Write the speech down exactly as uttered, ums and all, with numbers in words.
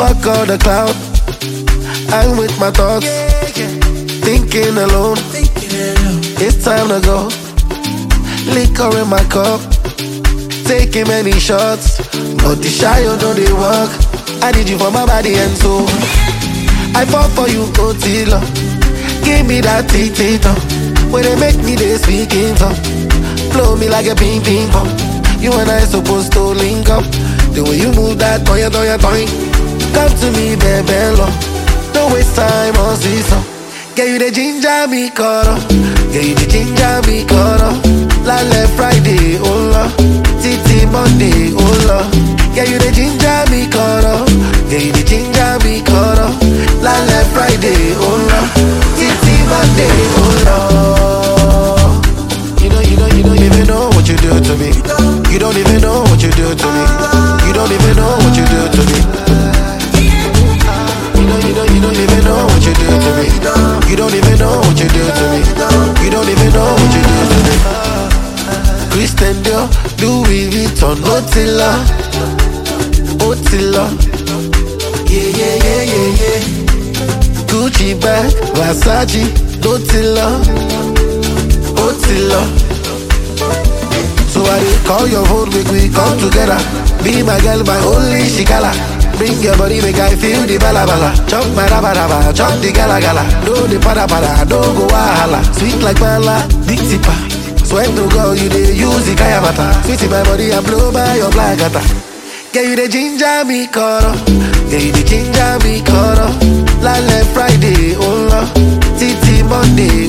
Fuck all the cloud. I'm with my thoughts, thinking alone. It's time to go. Liquor in my cup, taking many shots, but the shy you know they work. I need you for my body and soul. I fought for you, Otila. Give me that tito. When they make me they speak in tongue. Blow me like a ping ping pong. You and I supposed to link up. The way you move that toya toya toy. Come to me, baby, long. Don't waste time on season. Get you the ginger me coro. Get you the ginger me coro. Lale Friday, oh la. Titi Monday, oh la. Get you the ginger me coro. Get you the ginger me coro. Lale Friday, oh la. Titi Monday, oh la. You know, you know, you don't even know what you do to me. You don't even know what you do to me. You don't even know what you do to me. You know, you know, you don't even know what you do to me. You don't even know what you do to me. You don't even know what you do to me. Christian Dior, Louis Vuitton, Otila, Otila. Yeah, yeah, yeah, yeah, yeah. Gucci bag, Versace, Otila, Otila. So I did call your phone, make we come together. Be my girl, my only shikala. Bring your body, make I feel the bala bala. Chop my raba raba, chop the gala gala. Do the pada pada, do go wahala. Sweet like mala, big tipper. Sweat to go, you dey use the kaya mata. Sweet in my body, I blow by your black gata. Get you the ginger me coro. Get you the ginger me coro. Lale Friday, oh la. Titi Monday,